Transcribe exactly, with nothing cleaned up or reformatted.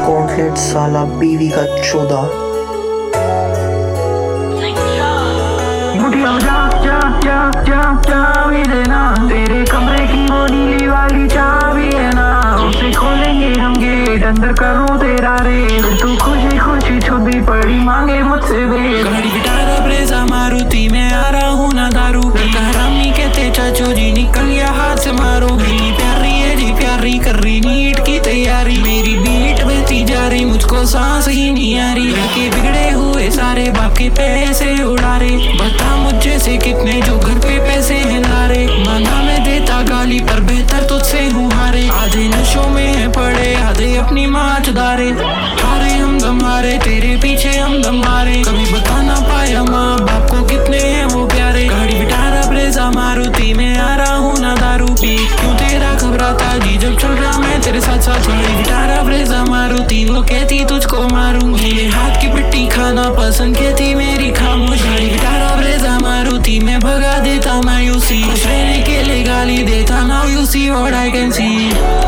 कॉर्नफ्लेट साला बीवी का चौदह। मुठिया जा जा जा जा चाबी देना, तेरे कमरे की वो नीली वाली चाबी है ना, उसे खोलेंगे हम गेट, अंदर करूँ तेरा रेट, तू खुशी खुशी छुपी पड़ी मांगे मुझसे भेंट। गाड़ी बिटारा ब्रेजा मारुति में आ रहा हूँ ना दारू, हरामी कहते चाचू जी निकल गया हाथ से मारो। मेरी प्यारी है जी प्यारी कर रही नीट की तैयारी, मेरी बीट बहती जा रही मुझको सांस ही नहीं आ रही। के बिगड़े हुए सारे बाप के पैसे उड़ा रहे, बता मुझे से कितने जो घर पे पैसे हिला रहे। माना मैं देता गाली पर बेहतर तुझसे हूँ हारे, आधे नशों में है पड़े आधे अपनी माँ चुदारे। हारे हम दम हारे तेरे पीछे हम दम हारे, कभी बता ना पाया माँ बाप को कितने हैं वो प्यारे। गाड़ी बिटारा ब्रेजा मारुति में आ रहा हूँ ना दारू पी, क्यों तेरा घबराता जी जब चल रहा मैं तेरे साथ साथ। गाड़ी बिटारा ब्रेजा मारुति वो कहती तुझको मारूंगी, ये हाथ की पिट्टी खाना पसंद कहती मेरी खामोश। गाड़ी बिटारा ब्रेजा मारुति में भगा देता मायूसी, खुश रहने के लिए गाली देता now you see what I can C.